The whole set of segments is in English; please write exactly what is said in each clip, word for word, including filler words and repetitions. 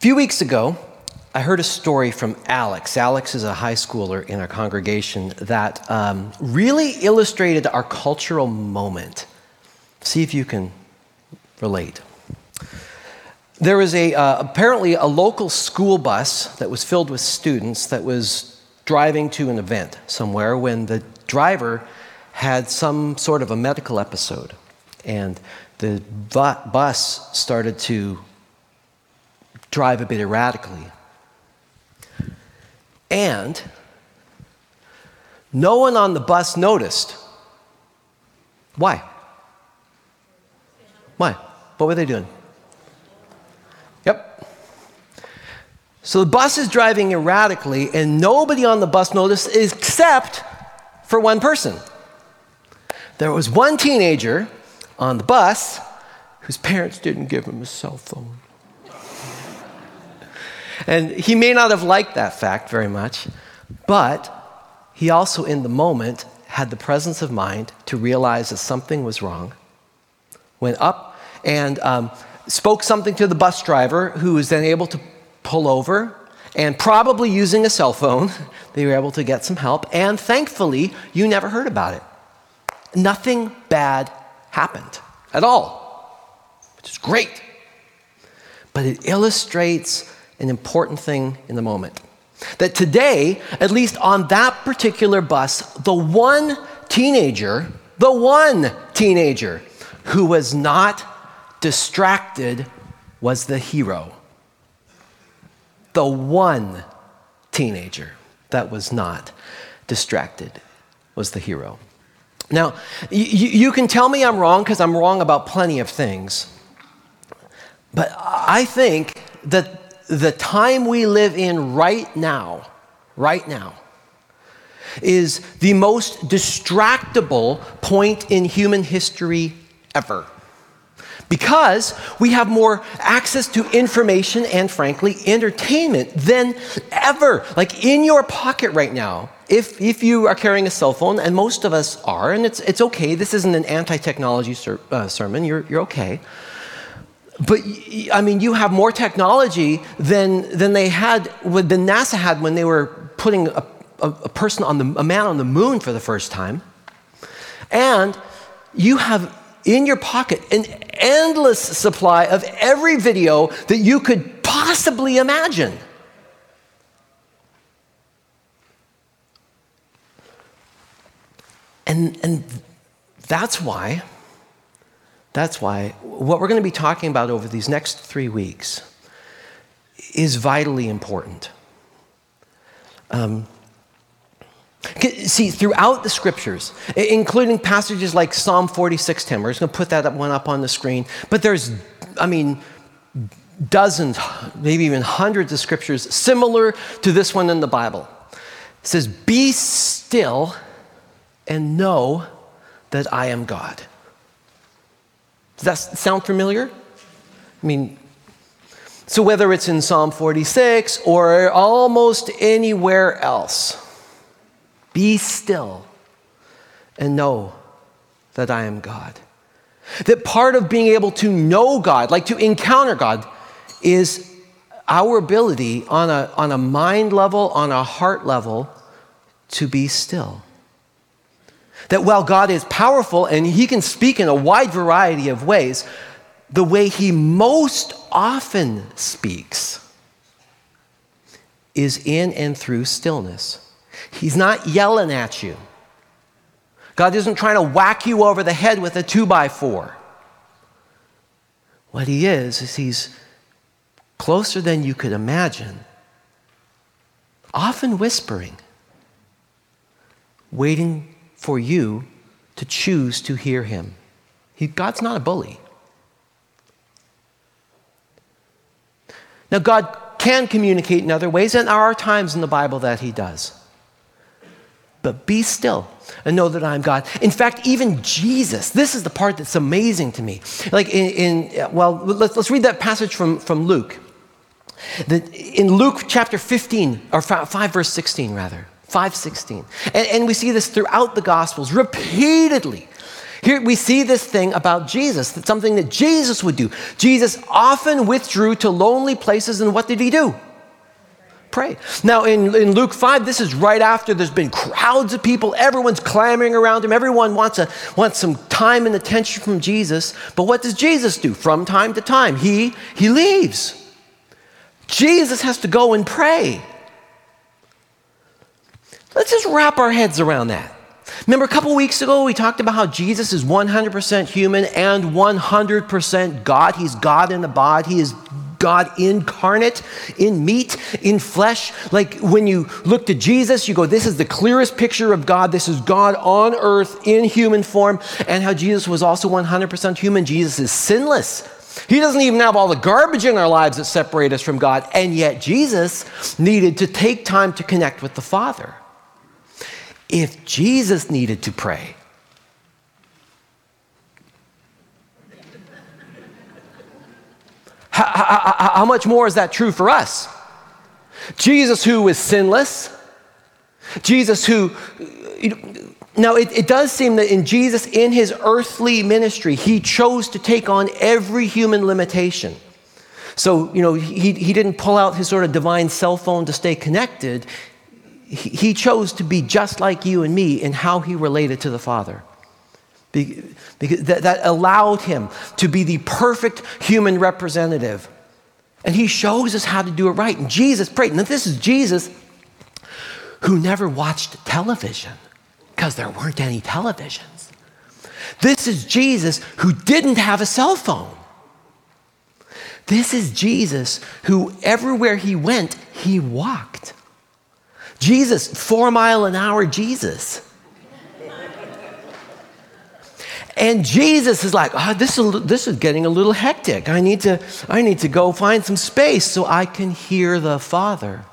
few weeks ago, I heard a story from Alex. Alex is a high schooler in our congregation that um, really illustrated our cultural moment. See if you can relate. There was a uh, apparently a local school bus that was filled with students that was driving to an event somewhere when the driver had some sort of a medical episode, and the bu- bus started to drive a bit erratically. And no one on the bus noticed. Why? Why? What were they doing? Yep. So the bus is driving erratically, and nobody on the bus noticed except for one person. There was one teenager on the bus whose parents didn't give him a cell phone. And he may not have liked that fact very much, but he also, in the moment, had the presence of mind to realize that something was wrong, went up and um, spoke something to the bus driver, who was then able to pull over, and probably using a cell phone, they were able to get some help, and thankfully, you never heard about it. Nothing bad happened at all, which is great. But it illustrates an important thing in the moment. That today, at least on that particular bus, the one teenager, the one teenager who was not distracted was the hero. The one teenager that was not distracted was the hero. Now, y- you can tell me I'm wrong, because I'm wrong about plenty of things. But I think that the time we live in right now, right now, is the most distractible point in human history ever. Because we have more access to information and, frankly, entertainment than ever. Like in your pocket right now, if if you are carrying a cell phone, and most of us are, and it's it's okay, this isn't an anti-technology ser- uh, sermon, you're you're okay. But, I mean, you have more technology than than they had, than NASA had when they were putting a, a, a person on the, a man on the moon for the first time. And you have in your pocket an endless supply of every video that you could possibly imagine. And, and that's why That's why what we're going to be talking about over these next three weeks is vitally important. Um, see, throughout the scriptures, including passages like Psalm forty-six ten, we're just going to put that one up on the screen, but there's, I mean, dozens, maybe even hundreds of scriptures similar to this one in the Bible. It says, "Be still and know that I am God." Does that sound familiar? I mean, so whether it's in Psalm forty-six or almost anywhere else, be still and know that I am God. That part of being able to know God, like to encounter God, is our ability on a, on a mind level, on a heart level, to be still. That while God is powerful and he can speak in a wide variety of ways, the way he most often speaks is in and through stillness. He's not yelling at you. God isn't trying to whack you over the head with a two by four. What he is, is he's closer than you could imagine, often whispering, waiting for you to choose to hear him. He, God's not a bully. Now, God can communicate in other ways, and there are times in the Bible that he does. But be still and know that I'm God. In fact, even Jesus, this is the part that's amazing to me. Like in, in well, let's, let's read that passage from, from Luke. The, in Luke chapter fifteen, or five verse sixteen rather. five sixteen. And, and we see this throughout the Gospels repeatedly. Here we see this thing about Jesus, that's something that Jesus would do. Jesus often withdrew to lonely places, and what did he do? Pray. Now in, in Luke five, this is right after there's been crowds of people, everyone's clamoring around him, everyone wants, a, wants some time and attention from Jesus, but what does Jesus do? From time to time, he, he leaves. Jesus has to go and pray. Let's just wrap our heads around that. Remember a couple weeks ago we talked about how Jesus is one hundred percent human and one hundred percent God. He's God in the body. He is God incarnate in meat, in flesh. Like when you look to Jesus, you go, this is the clearest picture of God. This is God on earth in human form. And how Jesus was also one hundred percent human. Jesus is sinless. He doesn't even have all the garbage in our lives that separate us from God. And yet Jesus needed to take time to connect with the Father. If Jesus needed to pray, how, how, how much more is that true for us? Jesus who was sinless, Jesus who, you know, now it, it does seem that in Jesus, in his earthly ministry, he chose to take on every human limitation. So, you know, he, he didn't pull out his sort of divine cell phone to stay connected. He chose to be just like you and me in how he related to the Father. Because that, that allowed him to be the perfect human representative. And he shows us how to do it right. And Jesus prayed. Now this is Jesus who never watched television because there weren't any televisions. This is Jesus who didn't have a cell phone. This is Jesus who everywhere he went, he walked. Jesus, four mile an hour Jesus. And Jesus is like, oh, this is, this is getting a little hectic. I need to, I need to go find some space so I can hear the Father.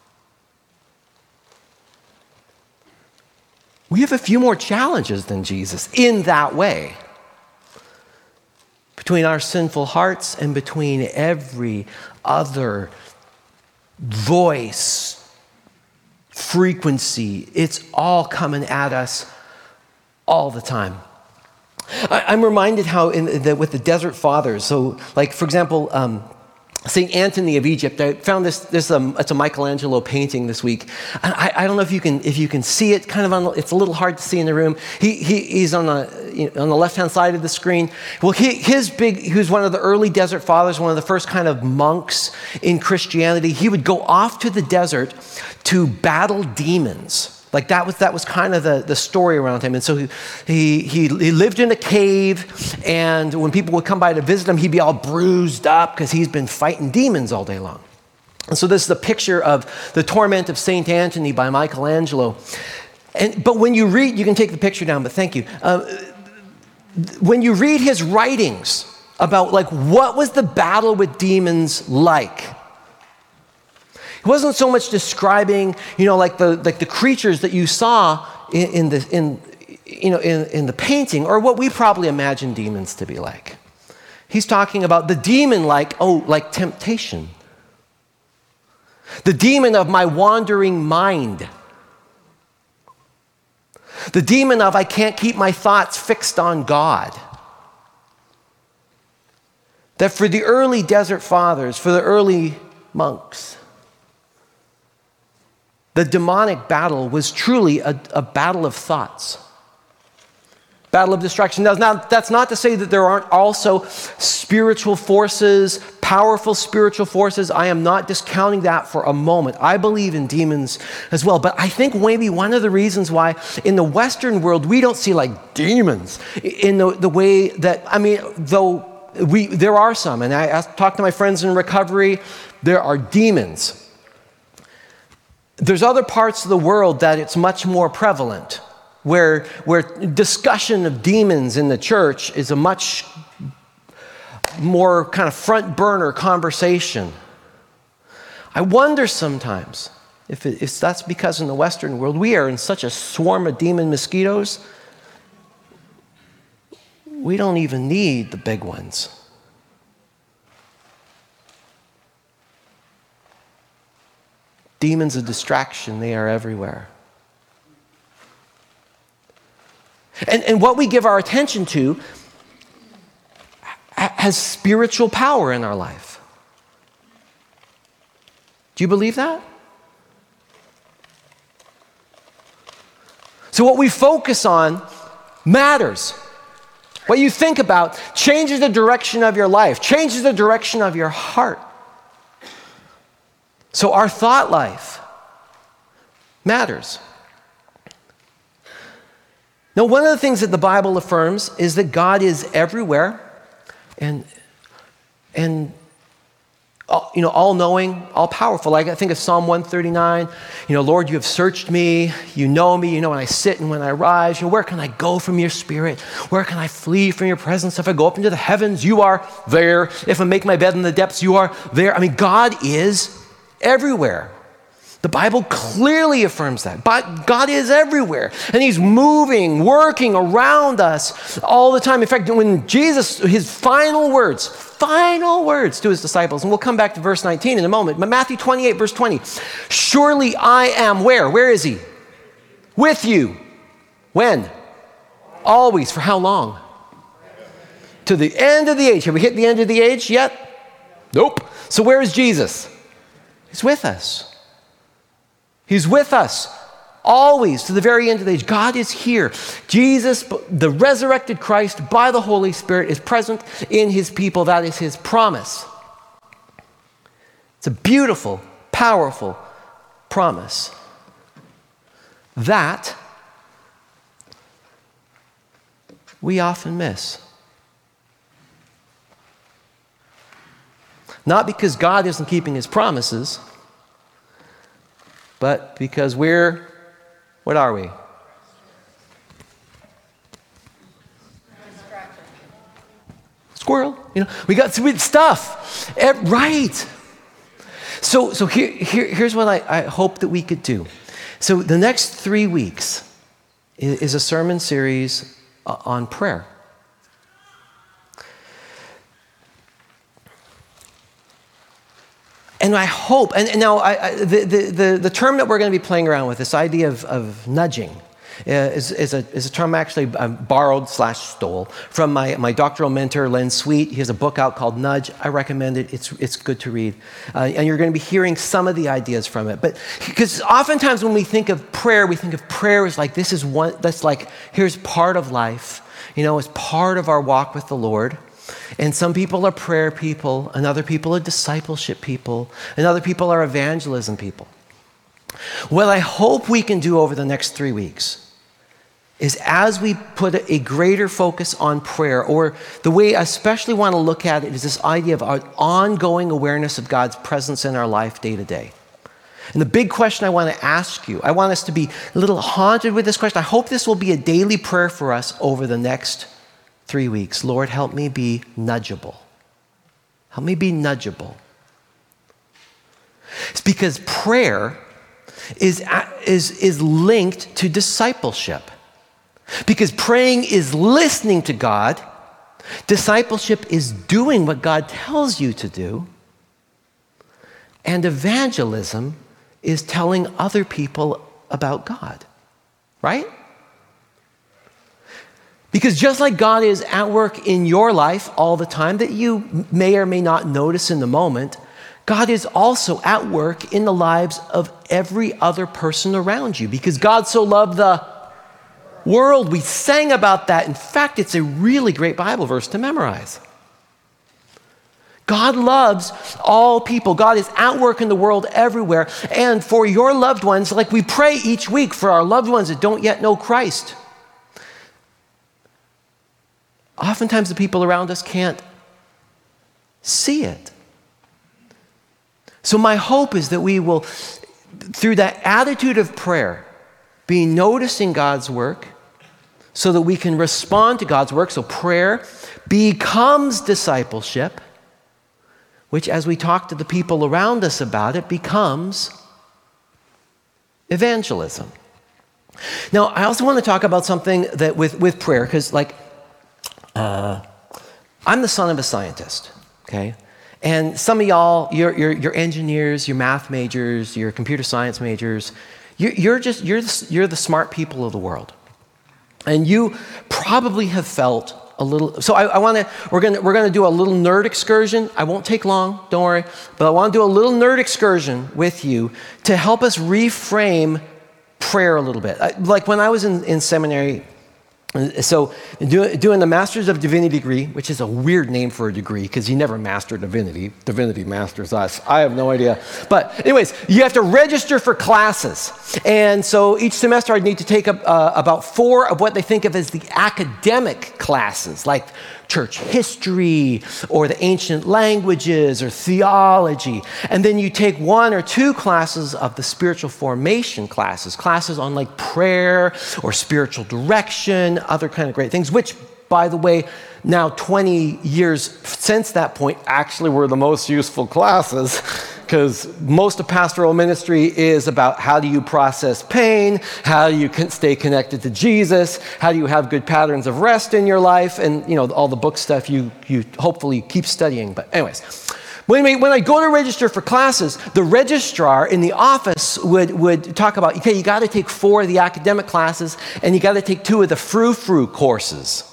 We have a few more challenges than Jesus in that way. Between our sinful hearts and between every other voice, frequency, it's all coming at us all the time. I, I'm reminded how in the, with the Desert Fathers, so like for example, um, Saint Anthony of Egypt, I found this, this um, it's a Michelangelo painting this week. I, I don't know if you can if you can see it, kind of on, it's a little hard to see in the room. He, he He's on the, you know, on the left-hand side of the screen. Well, he, his big, he was one of the early Desert Fathers, one of the first kind of monks in Christianity. He would go off to the desert to battle demons. Like that was that was kind of the, the story around him. And so he, he he he lived in a cave, and when people would come by to visit him, he'd be all bruised up because he's been fighting demons all day long. And so this is a picture of the torment of Saint Anthony by Michelangelo. And but when you read, you can take the picture down, but thank you. Uh, when you read his writings about like what was the battle with demons like, it wasn't so much describing, you know, like the like the creatures that you saw in, in the in you know in, in the painting, or what we probably imagine demons to be like. He's talking about the demon like, oh, like temptation. The demon of my wandering mind. The demon of I can't keep my thoughts fixed on God. That for the early Desert Fathers, for the early monks, the demonic battle was truly a, a battle of thoughts. Battle of distraction. Now, not, that's not to say that there aren't also spiritual forces, powerful spiritual forces. I am not discounting that for a moment. I believe in demons as well. But I think maybe one of the reasons why in the Western world we don't see like demons in the, the way that, I mean, though we there are some. And I, I talk to my friends in recovery, there are demons. There's other parts of the world that it's much more prevalent, where, where discussion of demons in the church is a much more kind of front burner conversation. I wonder sometimes if, it, if that's because in the Western world we are in such a swarm of demon mosquitoes, we don't even need the big ones. Demons of distraction, they are everywhere. And, and what we give our attention to has spiritual power in our life. Do you believe that? So what we focus on matters. What you think about changes the direction of your life, changes the direction of your heart. So our thought life matters. Now, one of the things that the Bible affirms is that God is everywhere and, and you know, all-knowing, all-powerful. Like I think of Psalm one thirty-nine, you know, Lord, you have searched me, you know me, you know when I sit and when I rise. You know, where can I go from your spirit? Where can I flee from your presence? If I go up into the heavens, you are there. If I make my bed in the depths, you are there. I mean, God is everywhere. The Bible clearly affirms that. But God is everywhere. And he's moving, working around us all the time. In fact, when Jesus, his final words, final words to his disciples, and we'll come back to verse nineteen in a moment, but Matthew twenty-eight, verse twenty, surely I am where? Where is he? With you. When? Always. For how long? To the end of the age. Have we hit the end of the age yet? Nope. So where is Jesus? He's with us. He's with us always to the very end of the age. God is here. Jesus, the resurrected Christ by the Holy Spirit, is present in his people. That is his promise. It's a beautiful, powerful promise that we often miss. Not because God isn't keeping his promises, but because we're, what are we? Squirrel. You know, we got sweet stuff. Right. So, so here, here, here's what I, I hope that we could do. So the next three weeks is, is a sermon series uh, on prayer. And I hope, and, and now I, I, the, the, the, the term that we're going to be playing around with, this idea of, of nudging, uh, is, is, a, is a term actually um, borrowed slash stole from my, my doctoral mentor, Len Sweet. He has a book out called Nudge. I recommend it. It's, it's good to read. Uh, and you're going to be hearing some of the ideas from it. But because oftentimes when we think of prayer, we think of prayer as like, this is one, that's like, here's part of life. You know, it's part of our walk with the Lord. And some people are prayer people, and other people are discipleship people, and other people are evangelism people. What I hope we can do over the next three weeks is as we put a greater focus on prayer, or the way I especially want to look at it is this idea of our ongoing awareness of God's presence in our life day to day. And the big question I want to ask you, I want us to be a little haunted with this question. I hope this will be a daily prayer for us over the next three weeks. Lord, help me be nudgeable. Help me be nudgeable. It's because prayer is, is, is linked to discipleship. Because praying is listening to God. Discipleship is doing what God tells you to do. And evangelism is telling other people about God. Right? Because just like God is at work in your life all the time that you may or may not notice in the moment, God is also at work in the lives of every other person around you. Because God so loved the world. We sang about that. In fact, it's a really great Bible verse to memorize. God loves all people. God is at work in the world everywhere. And for your loved ones, like we pray each week for our loved ones that don't yet know Christ, oftentimes the people around us can't see it. So my hope is that we will, through that attitude of prayer, be noticing God's work so that we can respond to God's work. So prayer becomes discipleship, which as we talk to the people around us about it, becomes evangelism. Now, I also want to talk about something that with, with prayer, because like, Uh, I'm the son of a scientist, okay? And some of y'all, you're, you're, you're engineers, you're math majors, you're computer science majors. You're, you're just, you're the, you're the smart people of the world. And you probably have felt a little, so I, I want to, we're going to, we're going to do a little nerd excursion. I won't take long, don't worry, but I want to do a little nerd excursion with you to help us reframe prayer a little bit. Like when I was in, in seminary, so do, doing the Masters of Divinity degree, which is a weird name for a degree because you never master divinity. Divinity masters us. I have no idea. But anyways, you have to register for classes. And so each semester I'd need to take up, uh, about four of what they think of as the academic classes, like church history or the ancient languages or theology. And then you take one or two classes of the spiritual formation classes, classes on like prayer or spiritual direction, other kind of great things, which, by the way, now twenty years since that point actually were the most useful classes, because most of pastoral ministry is about how do you process pain, how do you stay connected to Jesus, how do you have good patterns of rest in your life, and you know all the book stuff you you hopefully keep studying. But anyways, when we, when I go to register for classes, the registrar in the office would would talk about, okay, you got to take four of the academic classes, and you got to take two of the frou-frou courses.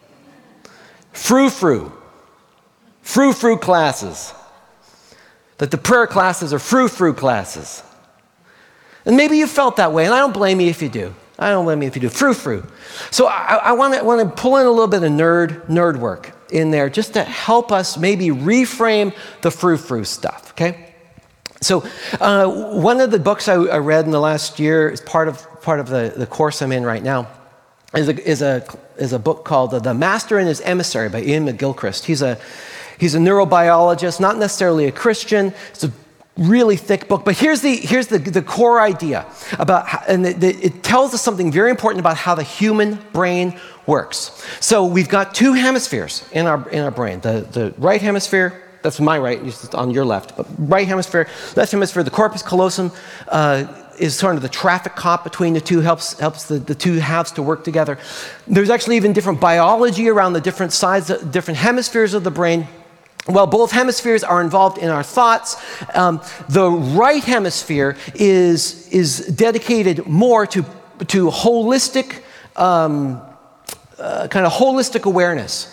Frou-frou, frou-frou classes. That the prayer classes are frou-frou classes. And maybe you felt that way, and I don't blame you if you do. I don't blame you if you do. Frou-frou. So I, I want to want to pull in a little bit of nerd nerd work in there just to help us maybe reframe the frou-frou stuff, okay? So uh, one of the books I, I read in the last year is part of part of the, the course I'm in right now is a, is a, is a book called The Master and His Emissary by Ian McGilchrist. He's a He's a neurobiologist, not necessarily a Christian. It's a really thick book. But here's the here's the, the core idea about, how, and it, it tells us something very important about how the human brain works. So we've got two hemispheres in our in our brain. The the right hemisphere, that's my right, it's on your left, but right hemisphere, left hemisphere, the corpus callosum uh, is sort of the traffic cop between the two, helps helps the, the two halves to work together. There's actually even different biology around the different sides, different hemispheres of the brain. Well, both hemispheres are involved in our thoughts. Um, the right hemisphere is, is dedicated more to, to holistic, um, uh, kind of holistic awareness.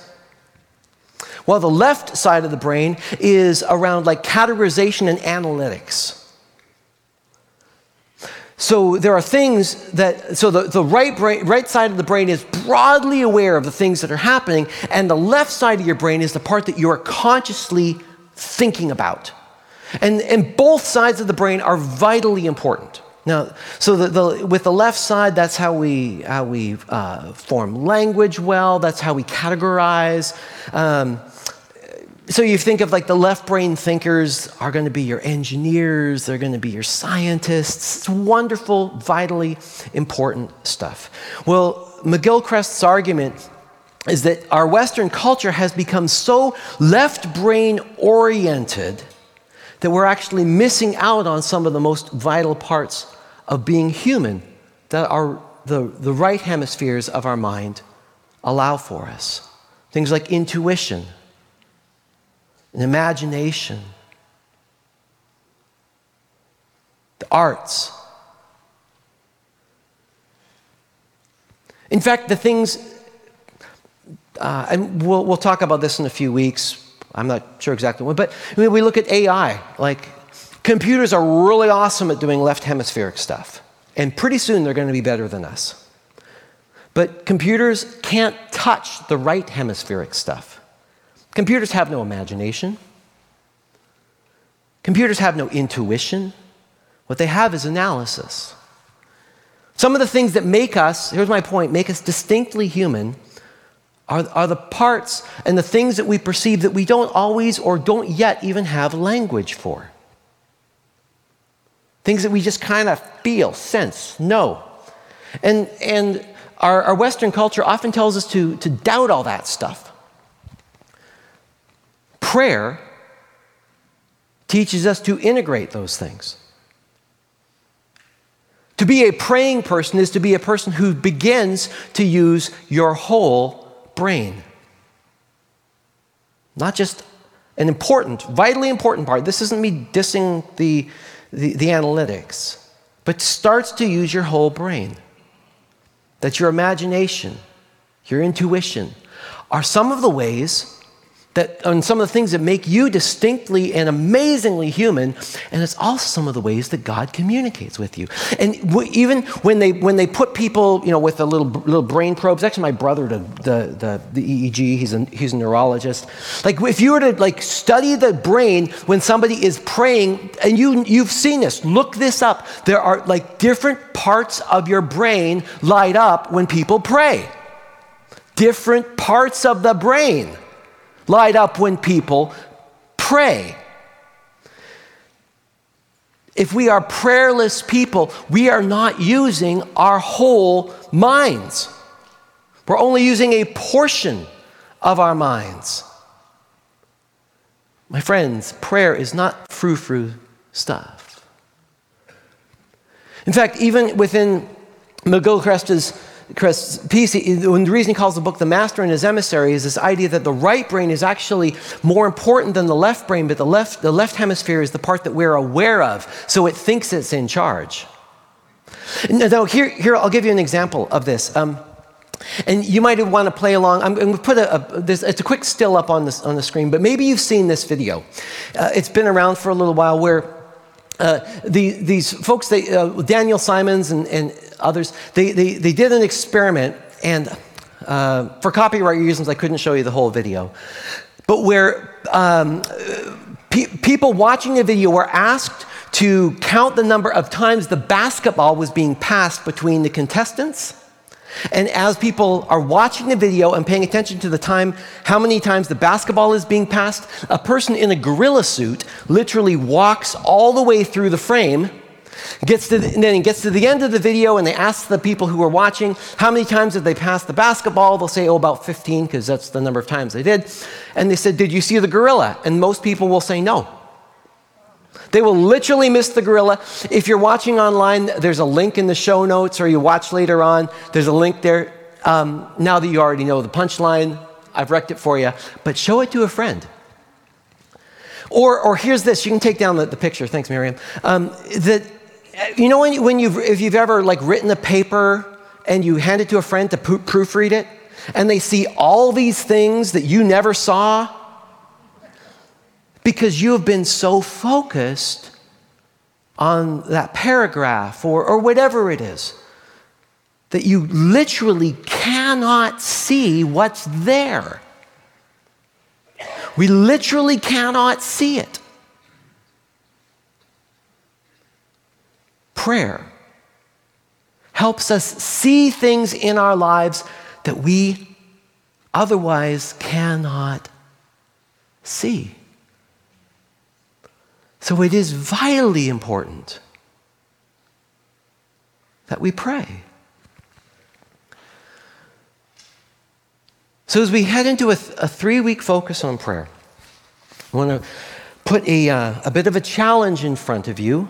While the left side of the brain is around like categorization and analytics. So there are things that, so the, the right brain, right side of the brain is broadly aware of the things that are happening, and the left side of your brain is the part that you are consciously thinking about. And, and both sides of the brain are vitally important. Now, so the, the, with the left side, that's how we, how we uh, form language well, that's how we categorize. Um, So you think of like the left brain thinkers are going to be your engineers, they're going to be your scientists. It's wonderful, vitally important stuff. Well, McGilchrist's argument is that our Western culture has become so left brain oriented that we're actually missing out on some of the most vital parts of being human that our, the, the right hemispheres of our mind allow for us. Things like intuition, and imagination, the arts. In fact, the things, uh, and we'll, we'll talk about this in a few weeks. I'm not sure exactly when, but I mean, we look at A I. Like, computers are really awesome at doing left hemispheric stuff, and pretty soon they're going to be better than us. But computers can't touch the right hemispheric stuff. Computers have no imagination. Computers have no intuition. What they have is analysis. Some of the things that make us, here's my point, make us distinctly human are, are the parts and the things that we perceive that we don't always or don't yet even have language for. Things that we just kind of feel, sense, know. And, and our, our Western culture often tells us to, to doubt all that stuff. Prayer teaches us to integrate those things. To be a praying person is to be a person who begins to use your whole brain. Not just an important, vitally important part. This isn't me dissing the, the, the analytics, but starts to use your whole brain. that your imagination, your intuition, are some of the ways that, and some of the things that make you distinctly and amazingly human, and it's also some of the ways that God communicates with you. And w- even when they when they put people, you know, with the little little brain probes. Actually, my brother did the the, the E E G. He's a he's a neurologist. Like if you were to like study the brain when somebody is praying, and you you've seen this, look this up. There are like different parts of your brain light up when people pray. Different parts of the brain light up when people pray. If we are prayerless people, we are not using our whole minds. We're only using a portion of our minds. My friends, prayer is not frou-frou stuff. In fact, even within McGilchrist's Chris Peace, the reason he calls the book The Master and His Emissary is this idea that the right brain is actually more important than the left brain, but the left, the left hemisphere is the part that we're aware of, so it thinks it's in charge. Now, here, here I'll give you an example of this. Um, and you might want to play along. I'm going to put a, a this, it's a quick still up on, this, on the screen, but maybe you've seen this video. Uh, it's been around for a little while where Uh, the, these folks, they, uh, Daniel Simons and, and others, they, they, they did an experiment, and uh, for copyright reasons, I couldn't show you the whole video, but where um, pe- people watching the video were asked to count the number of times the basketball was being passed between the contestants. And as people are watching the video and paying attention to the time, how many times the basketball is being passed, a person in a gorilla suit literally walks all the way through the frame, gets to the, and then he gets to the end of the video, and they ask the people who are watching, how many times did they pass the basketball? They'll say, oh, about fifteen, because that's the number of times they did. And they said, did you see the gorilla? And most people will say no. They will literally miss the gorilla. If you're watching online, there's a link in the show notes, or you watch later on, there's a link there. Um, now that you already know the punchline, I've wrecked it for you, but show it to a friend. Or, or here's this, you can take down the, the picture, thanks Miriam. Um, that, you know when, you, when you've, if you've ever like written a paper and you hand it to a friend to pro- proofread it, and they see all these things that you never saw, because you have been so focused on that paragraph or, or whatever it is, that you literally cannot see what's there. We literally cannot see it. Prayer helps us see things in our lives that we otherwise cannot see. So it is vitally important that we pray. So as we head into a, th- a three-week focus on prayer, I want to put a, uh, a bit of a challenge in front of you,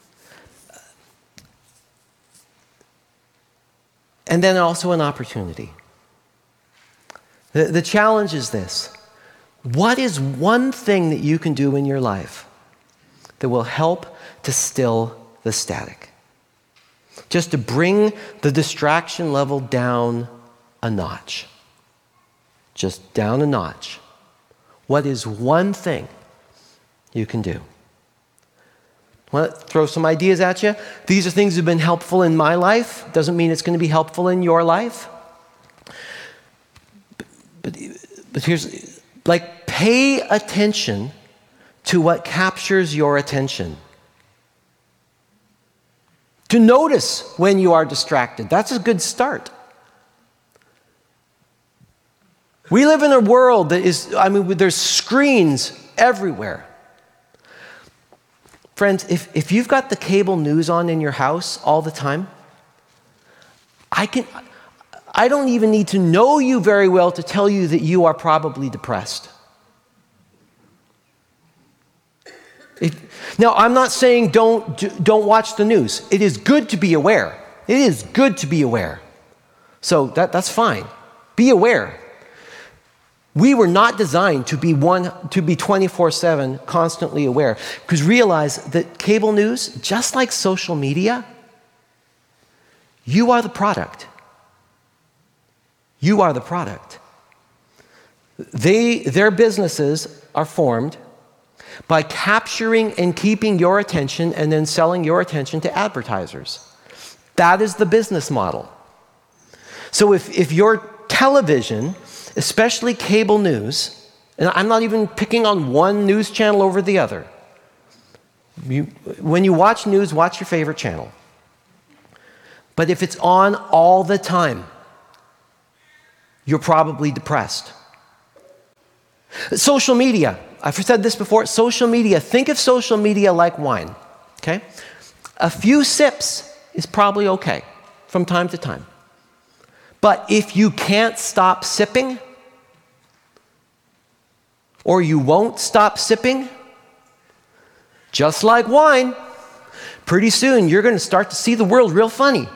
and then also an opportunity. The, the challenge is this: what is one thing that you can do in your life that will help to still the static? Just to bring the distraction level down a notch. Just down a notch. What is one thing you can do? I want to throw some ideas at you. These are things that have been helpful in my life. Doesn't mean it's going to be helpful in your life. But, but, but here's, like, pay attention to what captures your attention. To notice when you are distracted. That's a good start. We live in a world that is, I mean, there's screens everywhere. Friends, if, if you've got the cable news on in your house all the time, I can, I don't even need to know you very well to tell you that you are probably depressed. If, now, I'm not saying don't, don't watch the news. It is good to be aware. It is good to be aware. So that, that's fine. Be aware. We were not designed to be one to be twenty-four seven constantly aware. Because realize that cable news, just like social media, you are the product. You are the product. They, their businesses are formed by capturing and keeping your attention and then selling your attention to advertisers. That is the business model. So if, if your television, especially cable news, and I'm not even picking on one news channel over the other. You, when you watch news, watch your favorite channel. But if it's on all the time, you're probably depressed. Social media. I've said this before. Social media. Think of social media like wine. Okay? A few sips is probably okay from time to time. But if you can't stop sipping, or you won't stop sipping, just like wine, pretty soon you're going to start to see the world real funny.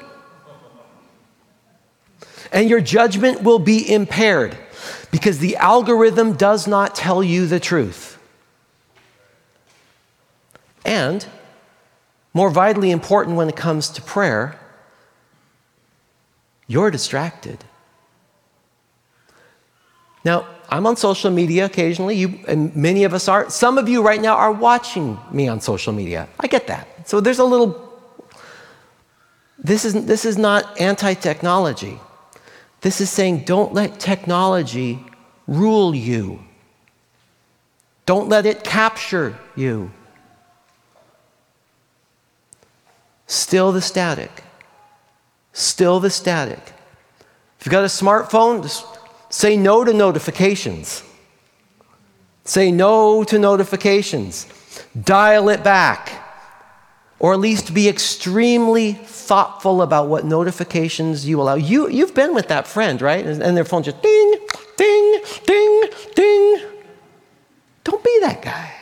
And your judgment will be impaired because the algorithm does not tell you the truth. And, more vitally important when it comes to prayer, you're distracted. Now, I'm on social media occasionally, you, and many of us are. Some of you right now are watching me on social media. I get that. So there's a little, this is, this is not anti-technology. This is saying don't let technology rule you. Don't let it capture you. Still the static. Still the static. If you've got a smartphone, just say no to notifications. Say no to notifications. Dial it back. Or at least be extremely thoughtful about what notifications you allow. You, you've been with that friend, right? And, and their phone just ding, ding, ding, ding. Don't be that guy.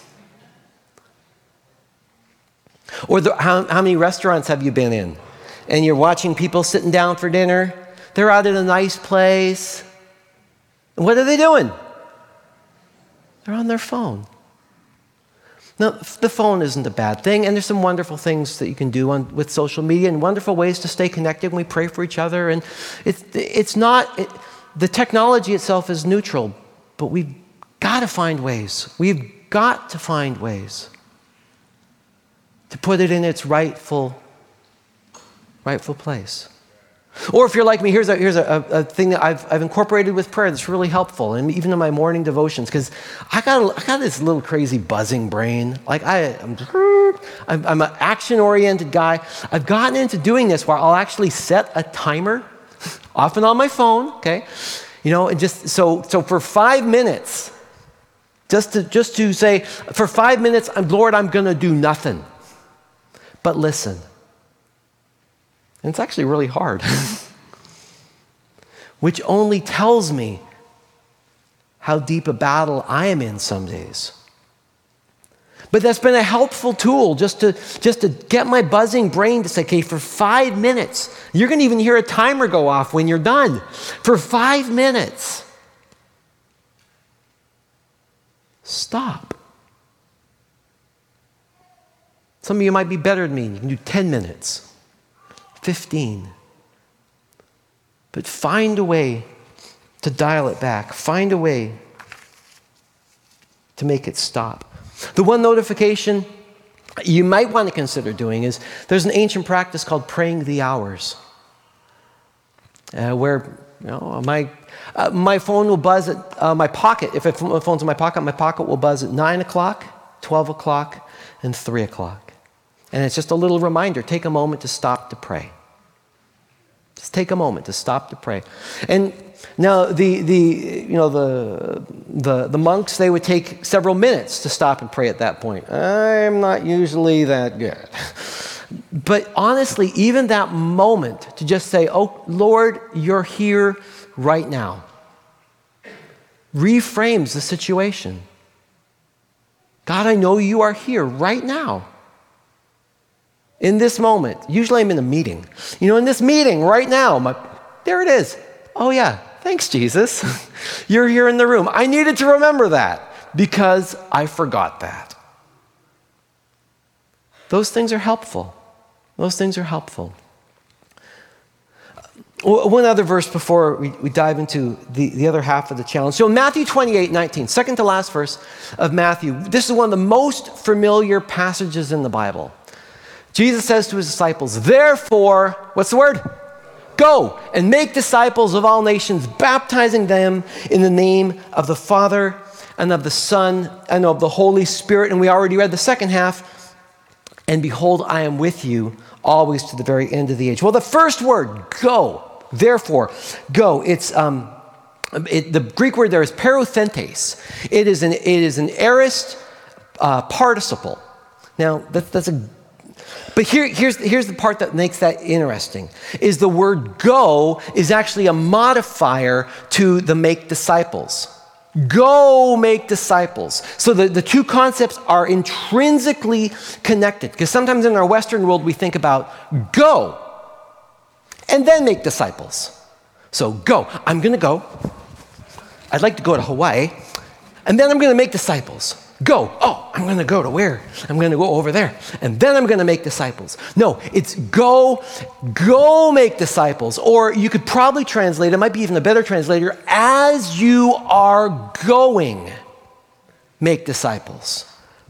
Or the, how, how many restaurants have you been in? And you're watching people sitting down for dinner. They're out at a nice place. And what are they doing? They're on their phone. Now, the phone isn't a bad thing, and there's some wonderful things that you can do on, with social media and wonderful ways to stay connected when we pray for each other. And it's, it's not, it, the technology itself is neutral, but we've got to find ways. We've got to find ways to put it in its rightful, rightful place. Or if you're like me, here's a, here's a, a thing that I've, I've incorporated with prayer that's really helpful, and even in my morning devotions, because I got I got this little crazy buzzing brain. Like I, I'm, I'm, I'm an action-oriented guy. I've gotten into doing this where I'll actually set a timer, often on my phone, okay? You know, and just so so for five minutes, just to just to say, for five minutes, I'm, Lord, I'm going to do nothing but listen. And it's actually really hard, which only tells me how deep a battle I am in some days. But that's been a helpful tool just to, just to get my buzzing brain to say, okay, for five minutes, you're going to even hear a timer go off when you're done. For five minutes, stop. Some of you might be better than me. You can do ten minutes. fifteen. But find a way to dial it back. Find a way to make it stop. The one notification you might want to consider doing is there's an ancient practice called praying the hours, uh, where you know my uh, my phone will buzz at uh, my pocket. If it, my phone's in my pocket, my pocket will buzz at nine o'clock, twelve o'clock, and three o'clock. And it's just a little reminder. Take a moment to stop to pray. Just take a moment to stop to pray. And now the the you know the the the monks, they would take several minutes to stop and pray at that point. I'm not usually that good. But honestly, even that moment to just say, "Oh Lord, you're here right now," reframes the situation. God, I know you are here right now. In this moment, usually I'm in a meeting. You know, in this meeting right now, my, there it is. Oh yeah, thanks Jesus. You're here in the room. I needed to remember that because I forgot that. Those things are helpful. Those things are helpful. One other verse before we, we dive into the, the other half of the challenge. So in Matthew twenty-eight nineteen, second to last verse of Matthew, this is one of the most familiar passages in the Bible. Jesus says to his disciples, therefore, what's the word? Go and make disciples of all nations, baptizing them in the name of the Father and of the Son and of the Holy Spirit. And we already read the second half. And behold, I am with you always to the very end of the age. Well, the first word, go. Therefore, go. It's um, it, the Greek word there is perothentes. It is an it is an aorist uh, participle. Now that, that's a. But here, here's here's the part that makes that interesting. Is the word go is actually a modifier to the make disciples. Go make disciples. So the, the two concepts are intrinsically connected. Because sometimes in our Western world we think about go and then make disciples. So go. I'm going to go. I'd like to go to Hawaii. And then I'm going to make disciples. Go. Oh, I'm going to go to where? I'm going to go over there. And then I'm going to make disciples. No, it's go, go make disciples. Or you could probably translate, it might be even a better translator, as you are going, make disciples.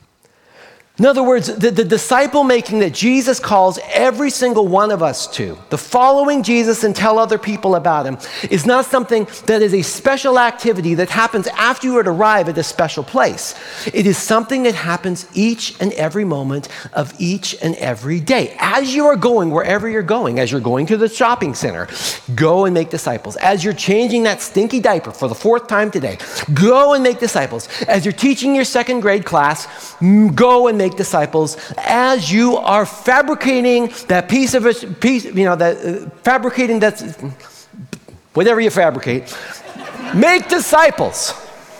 In other words, the, the disciple making that Jesus calls every single one of us to, the following Jesus and tell other people about him, is not something that is a special activity that happens after you arrive at a special place. It is something that happens each and every moment of each and every day. As you are going wherever you're going, as you're going to the shopping center, go and make disciples. As you're changing that stinky diaper for the fourth time today, go and make disciples. As you're teaching your second grade class, go and make disciples. As you are fabricating that piece of a piece, you know, that uh, fabricating that's whatever you fabricate, make disciples.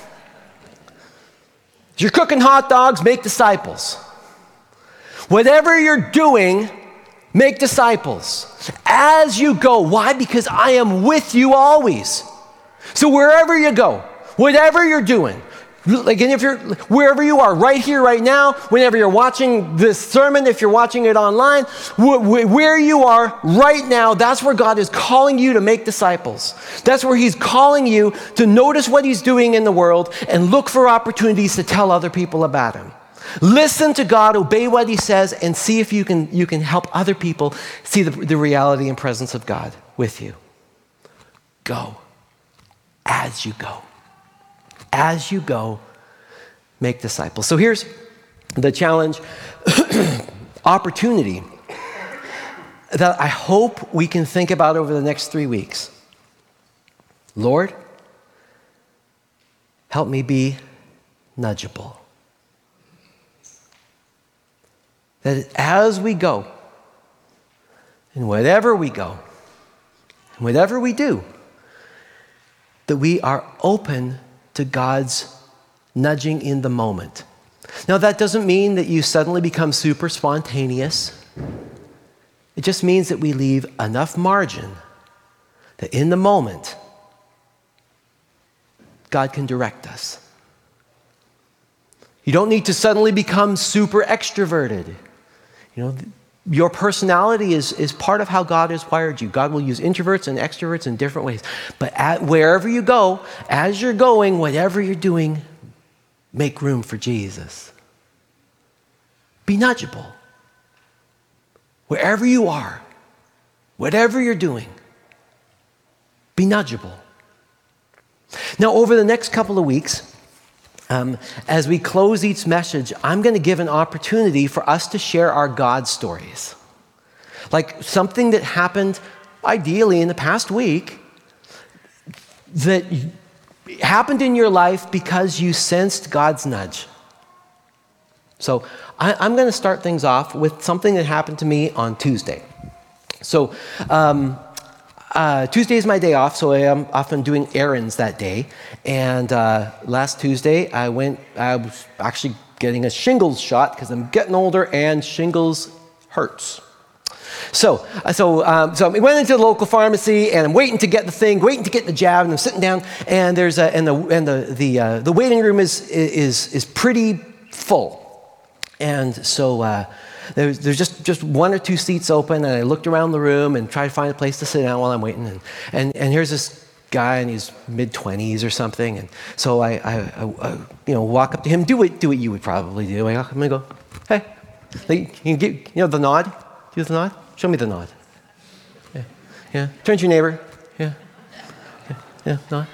As you're cooking hot dogs, make disciples. Whatever you're doing, make disciples. As you go. Why? Because I am with you always. So wherever you go, whatever you're doing, like, and if you're wherever you are, right here, right now, whenever you're watching this sermon, if you're watching it online, wh- wh- where you are right now, that's where God is calling you to make disciples. That's where he's calling you to notice what he's doing in the world and look for opportunities to tell other people about him. Listen to God, obey what he says, and see if you can, you can help other people see the, the reality and presence of God with you. Go as you go. As you go, make disciples. So here's the challenge, opportunity that I hope we can think about over the next three weeks. Lord, help me be nudgeable. That as we go, and wherever we go, and whatever we do, that we are open to God's nudging in the moment. Now, that doesn't mean that you suddenly become super spontaneous. It just means that we leave enough margin that in the moment, God can direct us. You don't need to suddenly become super extroverted. You know, your personality is, is part of how God has wired you. God will use introverts and extroverts in different ways. But at, wherever you go, as you're going, whatever you're doing, make room for Jesus. Be nudgeable. Wherever you are, whatever you're doing, be nudgeable. Now, over the next couple of weeks, Um, as we close each message, I'm going to give an opportunity for us to share our God stories. Like something that happened ideally in the past week that happened in your life because you sensed God's nudge. So I, I'm going to start things off with something that happened to me on Tuesday. So um, Uh, Tuesday is my day off, so I am often doing errands that day. And uh, last Tuesday, I went, I was actually getting a shingles shot because I'm getting older and shingles hurts. So, uh, so, um, so I went into the local pharmacy and I'm waiting to get the thing, waiting to get the jab, and I'm sitting down, and there's a, and the and the the uh, the waiting room is is is pretty full, and so. Uh, there was, there's just, just one or two seats open, and I looked around the room and tried to find a place to sit down while I'm waiting. And, and, and here's this guy in his mid-twenties or something. And so I, I, I, I you know, walk up to him, do what, do what you would probably do. I walk up and I go, hey, like, you, give, you know, the nod? Do the nod? Show me the nod. Yeah, yeah. Turn to your neighbor. Yeah, yeah, yeah nod.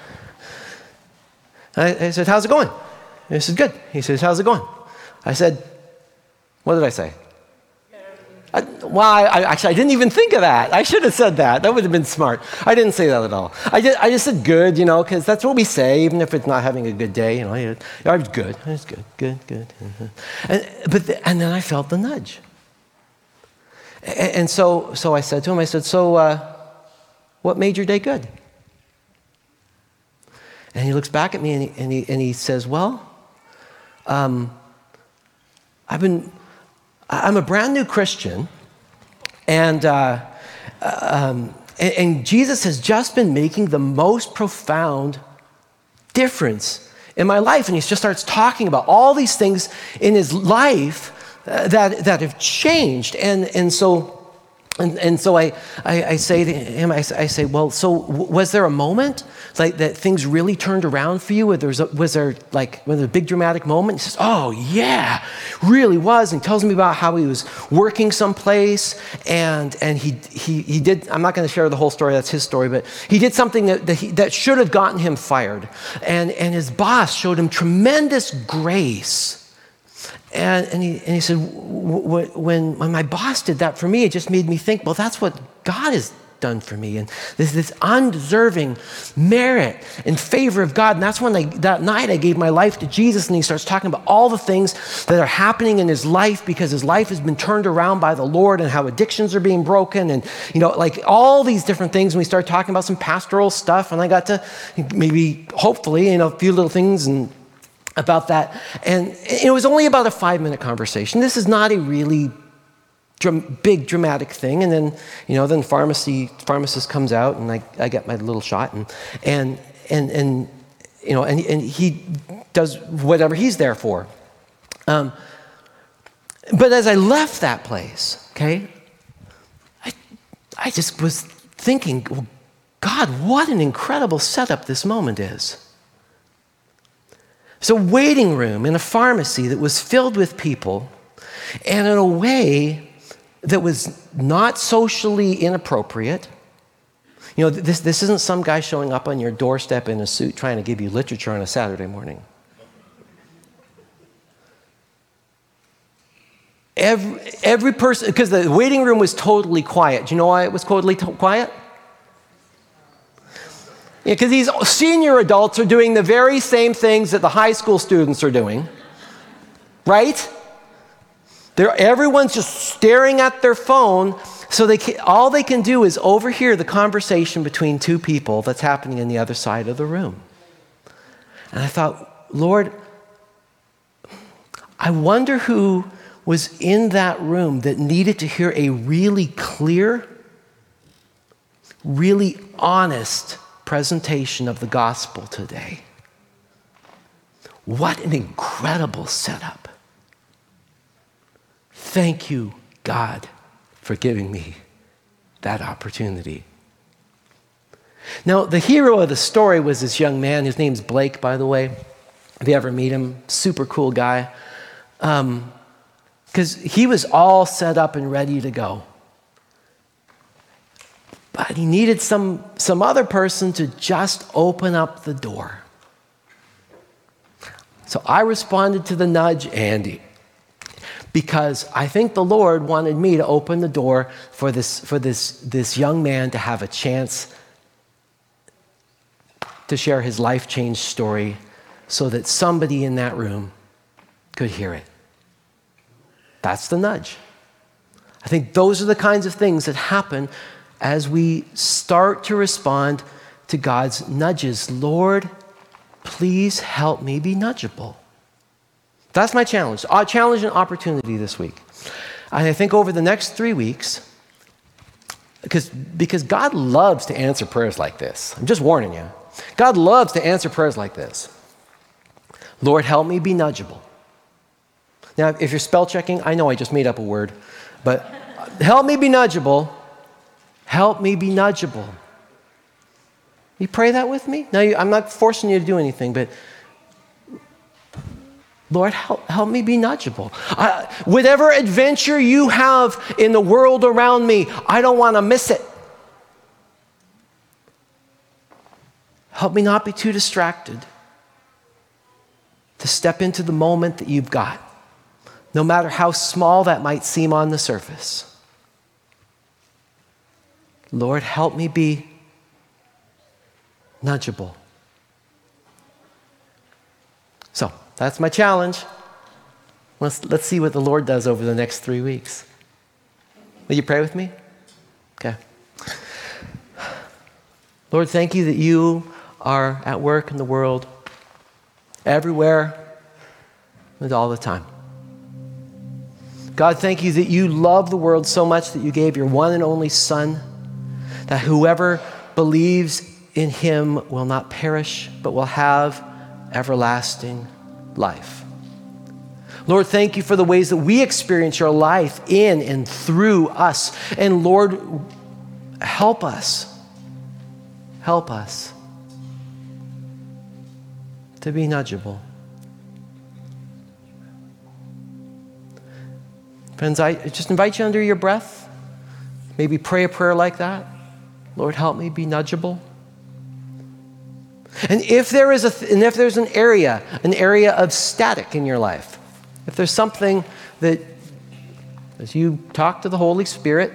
I, I said, how's it going? He said, good. He says, how's it going? I said, what did I say? I, well, I, I, actually, I didn't even think of that. I should have said that. That would have been smart. I didn't say that at all. I just, I just said good, you know, because that's what we say, even if it's not having a good day. You know, I, I was good. I was good, good, good. And, but the, and then I felt the nudge. And, and so, so I said to him, I said, so uh, what made your day good? And he looks back at me and he, and he, and he says, well, um, I've been... I'm a brand new Christian, and, uh, um, and, and Jesus has just been making the most profound difference in my life. And he just starts talking about all these things in his life uh, that, that have changed. And, and so, and, and so I, I, I say to him, I, I say, well, so w- was there a moment like that things really turned around for you? Was there, was there like was there a big dramatic moment? He says, oh yeah, really was. And he tells me about how he was working someplace and and he he he did. I'm not going to share the whole story. That's his story, but he did something that that, he, that should have gotten him fired. And and his boss showed him tremendous grace. And, and, he, and he said, when, when my boss did that for me, it just made me think, well, that's what God has done for me. And this, this undeserving merit in favor of God. And that's when I, that night I gave my life to Jesus. And he starts talking about all the things that are happening in his life because his life has been turned around by the Lord and how addictions are being broken. And, you know, like all these different things. And we started talking about some pastoral stuff. And I got to maybe, hopefully, you know, a few little things and about that. And it was only about a five-minute conversation. This is not a really dram- big, dramatic thing. And then, you know, then pharmacy pharmacist comes out, and I, I get my little shot, and and and and you know, and and he does whatever he's there for. Um, but as I left that place, okay, I I just was thinking, well, God, what an incredible setup this moment is. It's a waiting room in a pharmacy that was filled with people, and in a way that was not socially inappropriate. You know, this, this isn't some guy showing up on your doorstep in a suit trying to give you literature on a Saturday morning. Every, every person, because the waiting room was totally quiet. Do you know why it was totally to- quiet? Yeah, because these senior adults are doing the very same things that the high school students are doing, right? They're, everyone's just staring at their phone, so they can, all they can do is overhear the conversation between two people that's happening in the other side of the room. And I thought, Lord, I wonder who was in that room that needed to hear a really clear, really honest presentation of the gospel today. What an incredible setup. Thank you, God, for giving me that opportunity. Now, the hero of the story was this young man. His name's Blake, by the way. If you ever meet him, super cool guy. Um, because he was all set up and ready to go. But he needed some, some other person to just open up the door. So I responded to the nudge, Andy, because I think the Lord wanted me to open the door for this, for this, this young man to have a chance to share his life change story so that somebody in that room could hear it. That's the nudge. I think those are the kinds of things that happen as we start to respond to God's nudges. Lord, please help me be nudgeable. That's my challenge. A challenge and opportunity this week. And I think over the next three weeks, because, because God loves to answer prayers like this. I'm just warning you. God loves to answer prayers like this. Lord, help me be nudgeable. Now, if you're spell checking, I know I just made up a word, but help me be nudgeable. Help me be nudgeable. You pray that with me? Now, you, I'm not forcing you to do anything, but Lord, help, help me be nudgeable. I, whatever adventure you have in the world around me, I don't want to miss it. Help me not be too distracted to step into the moment that you've got, no matter how small that might seem on the surface. Lord, help me be nudgeable. So, that's my challenge. Let's, let's see what the Lord does over the next three weeks. Will you pray with me? Okay. Lord, thank you that you are at work in the world, everywhere and all the time. God, thank you that you love the world so much that you gave your one and only Son, that whoever believes in him will not perish, but will have everlasting life. Lord, thank you for the ways that we experience your life in and through us. And Lord, help us. Help us to be nudgeable. Friends, I just invite you under your breath. Maybe pray a prayer like that. Lord, help me be nudgeable. And if there is a, th- and if there's an area, an area of static in your life, if there's something that, as you talk to the Holy Spirit,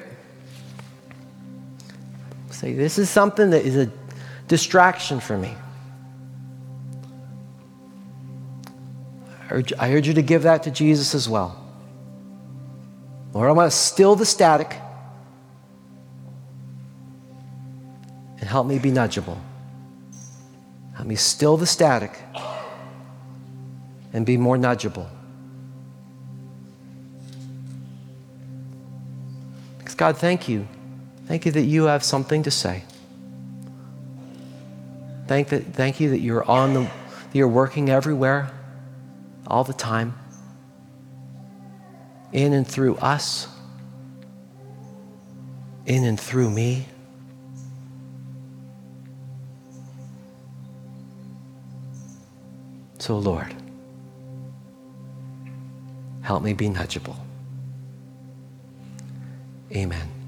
say, this is something that is a distraction for me. I urge, I urge you to give that to Jesus as well. Lord, I want to still the static and help me be nudgeable. Help me still the static and be more nudgeable. Because God, thank you. Thank you that you have something to say. Thank, that, thank you that you're on the, that you're working everywhere, all the time, in and through us, in and through me. So, Lord, help me be nudgeable. Amen.